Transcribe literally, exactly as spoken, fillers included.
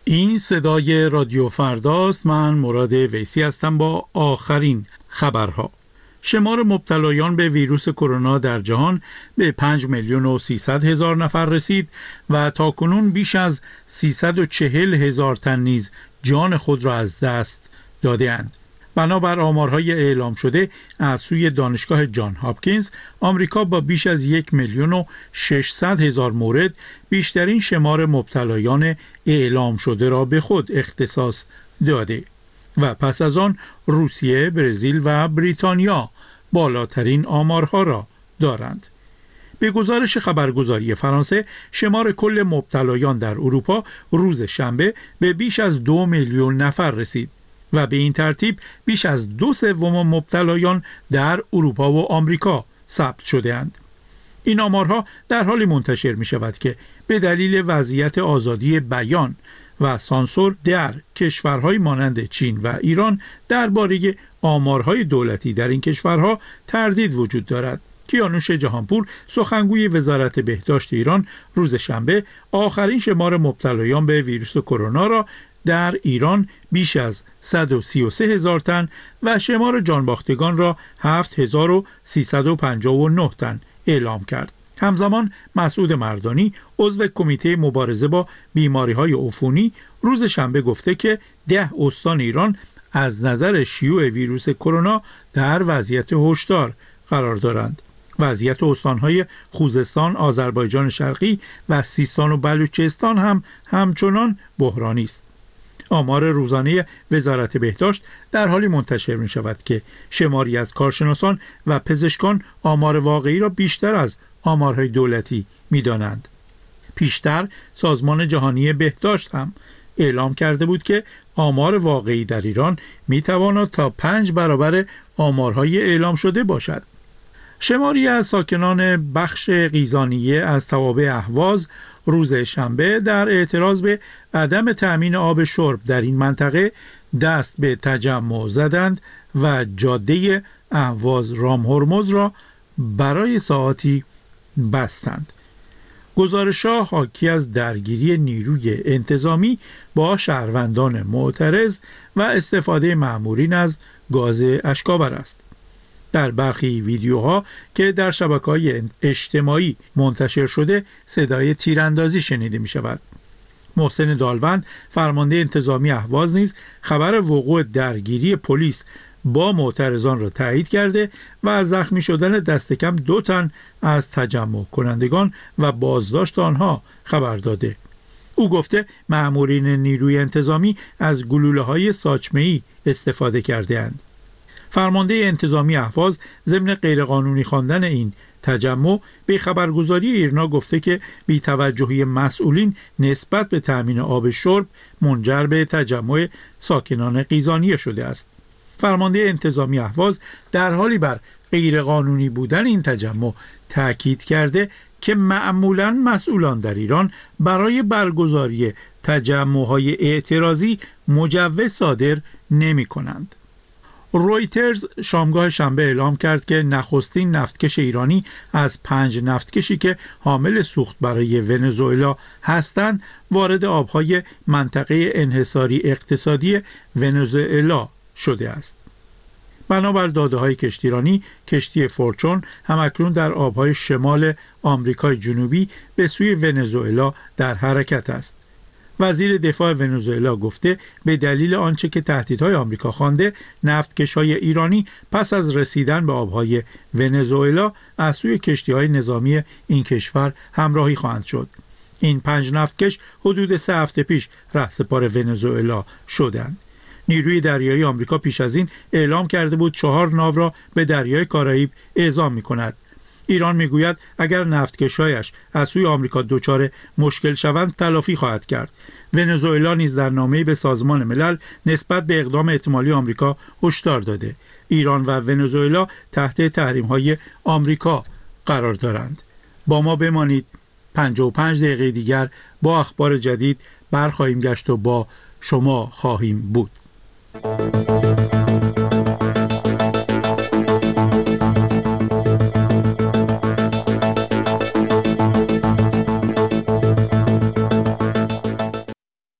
این صدای رادیو فرداست. من مراد ویسی هستم با آخرین خبرها. شمار مبتلایان به ویروس کرونا در جهان به پنج میلیون و سیصد هزار نفر رسید و تاکنون بیش از سیصد و چهل هزار تن نیز جان خود را از دست داده‌اند. بنابر آمارهای اعلام شده از سوی دانشگاه جان هاپکینز، آمریکا با بیش از یک میلیون و ششصد هزار مورد بیشترین شمار مبتلایان اعلام شده را به خود اختصاص داده و پس از آن روسیه، برزیل و بریتانیا بالاترین آمارها را دارند. به گزارش خبرگزاری فرانسه، شمار کل مبتلایان در اروپا روز شنبه به بیش از دو میلیون نفر رسید و به این ترتیب بیش از دو سوم مبتلایان در اروپا و آمریکا ثبت شده‌اند. این آمارها در حالی منتشر می شود که به دلیل وضعیت آزادی بیان و سانسور در کشورهای مانند چین و ایران درباره آمارهای دولتی در این کشورها تردید وجود دارد. کیانوش جهانپور، سخنگوی وزارت بهداشت ایران، روز شنبه آخرین شمار مبتلایان به ویروس کرونا را در ایران بیش از صد و سی و سه هزار تن و شمار جانباختگان را هفت هزار و سیصد و پنجاه و نه تن اعلام کرد. همزمان مسعود مردانی، عضو کمیته مبارزه با بیماری‌های عفونی، روز شنبه گفته که ده استان ایران از نظر شیوع ویروس کرونا در وضعیت هشدار قرار دارند. وضعیت استان‌های خوزستان، آذربایجان شرقی و سیستان و بلوچستان هم همچنان بحرانی است. آمار روزانه وزارت بهداشت در حالی منتشر می شود که شماری از کارشناسان و پزشکان آمار واقعی را بیشتر از آمارهای دولتی می دانند. پیشتر سازمان جهانی بهداشت هم اعلام کرده بود که آمار واقعی در ایران می تواند تا پنج برابر آمارهای اعلام شده باشد. شماری از ساکنان بخش قیزانیه از توابع اهواز روز شنبه در اعتراض به عدم تأمین آب شرب در این منطقه دست به تجمع زدند و جاده اهواز رامهرمز را برای ساعاتی بستند. گزارش‌ها حاکی از درگیری نیروی انتظامی با شهروندان معترض و استفاده مأمورین از گاز اشک‌آور است. در برخی ویدیوها که در شبکه‌های اجتماعی منتشر شده صدای تیراندازی شنیده می شود. محسن دالوند، فرمانده انتظامی اهواز، نیز خبر وقوع درگیری پلیس با معترضان را تایید کرده و از زخمی شدن دست کم دو تن از تجمع کنندگان و بازداشت آنها خبر داده. او گفته مأمورین نیروی انتظامی از گلوله‌های ساچمه‌ای استفاده کرده‌اند. فرمانده انتظامی اهواز ضمن غیرقانونی خواندن این تجمع به خبرگزاری ایرنا گفته که بی‌توجهی مسئولین نسبت به تأمین آب شرب منجر به تجمع ساکنان قیزانیه شده است. فرمانده انتظامی اهواز در حالی بر غیرقانونی بودن این تجمع تاکید کرده که معمولاً مسئولان در ایران برای برگزاری تجمع‌های اعتراضی مجوز صادر نمی‌کنند. رویترز شامگاه شنبه اعلام کرد که نخستین نفتکش ایرانی از پنج نفتکشی که حامل سوخت برای ونزوئلا هستند وارد آبهای منطقه انحصاری اقتصادی ونزوئلا شده است. بنابر داده‌های کشتیرانی، کشتی فورچون همکنون در آبهای شمال آمریکای جنوبی به سوی ونزوئلا در حرکت است. وزیر دفاع ونزوئلا گفته به دلیل آنچه که تهدیدهای آمریکا خوانده، نفتکش‌های ایرانی پس از رسیدن به آبهای ونزوئلا از سوی کشتی‌های نظامی این کشور همراهی خواهند شد. این پنج نفتکش حدود سه هفته پیش رهسپار ونزوئلا شدند. نیروی دریایی آمریکا پیش از این اعلام کرده بود چهار ناو را به دریای کارائیب اعزام می‌کند. ایران میگوید اگر نفتکش‌هایش از سوی آمریکا دچار مشکل شوند تلافی خواهد کرد. ونزوئلا نیز در نامه‌ای به سازمان ملل نسبت به اقدام احتمالی آمریکا هشدار داده. ایران و ونزوئلا تحت تحریم‌های آمریکا قرار دارند. با ما بمانید. پنجاه و پنج دقیقه دیگر با اخبار جدید برخواهیم گشت و با شما خواهیم بود.